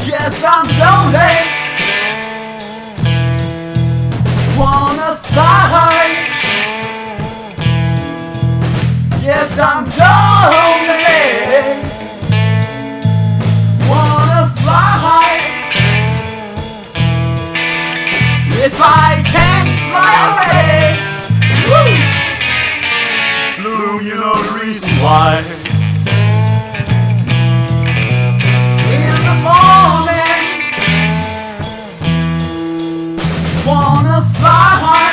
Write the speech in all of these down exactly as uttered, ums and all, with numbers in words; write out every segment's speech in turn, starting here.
Yes, I'm lonely. Wanna fly. Yes, I'm lonely. Wanna fly. If I can't fly away, woo! Bloom, you know the reason why. In the morning, wanna fly.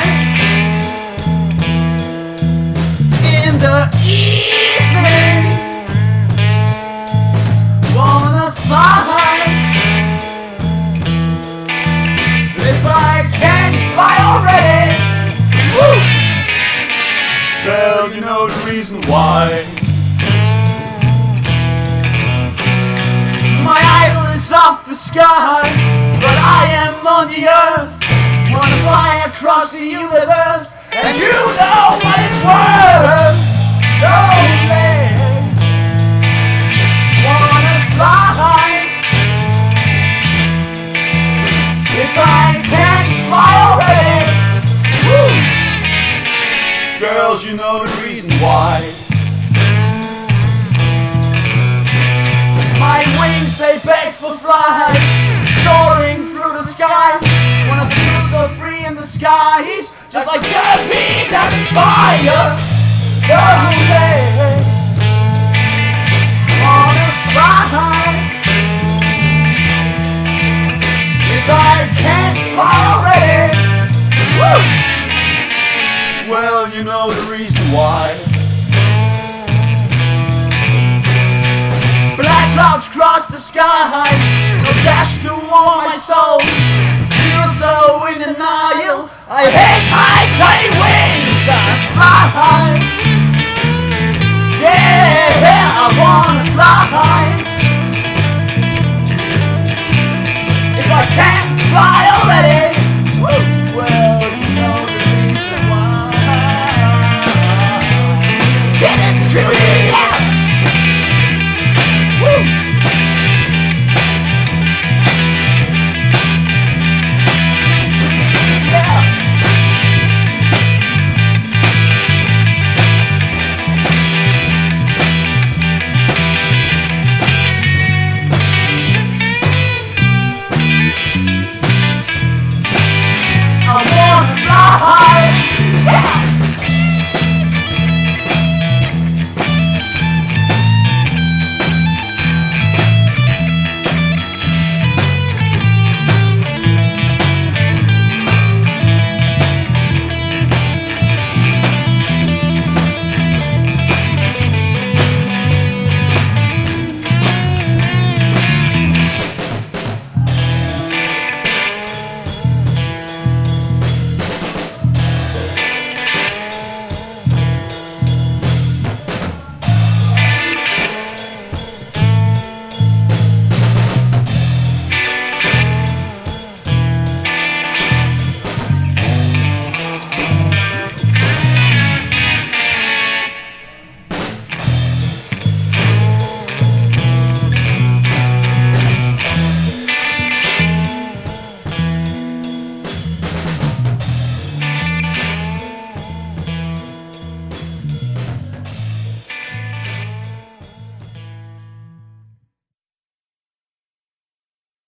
In the evening, wanna fly. If I can't fly already, woo! Well, you know the reason why. My idol is off the sky, but I am on the earth. Wanna fly across the universe, and you know what it's worth. Lonely. Wanna fly. If I can't fly already, woo! Girls, you know the reason why. My wings, they beg for flight, soaring through the sky. Wanna feel so free in the skies, just like Jeremy does in fire. Lonely. Wanna fly. If I can't fly already, woo! Well, you know the reason why. Black clouds cross the skies, no dash to warm my soul. Feel so in denial, I hate my tiny wings and fly. Yeah, I wanna